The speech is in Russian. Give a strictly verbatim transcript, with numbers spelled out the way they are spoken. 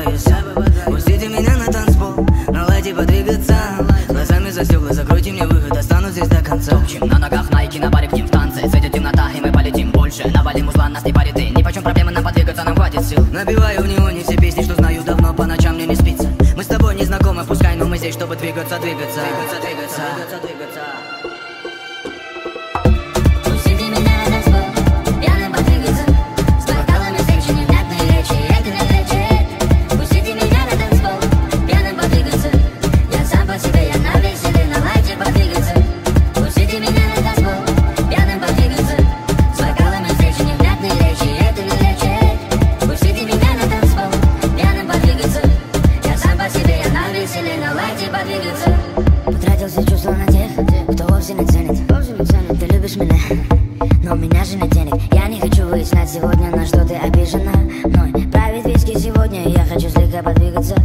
попадаюсь. Пустите меня на танцпол, наладьте подвигаться. Глазами за стекла, закройте мне выход, останусь здесь до конца. Топчем на ногах, найки на баре, ктим в танце. Сойдет темнота, и мы полетим больше. Навалим узла, нас не парит, и ни почем проблемы нам подвигаться, нам хватит сил. Набиваю в неоне все песни, что знаю давно, по ночам мне не спится. Мы с тобой не знакомы, пускай, но мы здесь, чтобы двигаться, двигаться, двигаться, двигаться, двигаться, двигаться. Потратил все чувства на тех, кто вовсе не ценит. Ты любишь меня, но у меня же нет денег. Я не хочу выяснять сегодня, на что ты обижена мной. Правит виски сегодня, я хочу слегка подвигаться.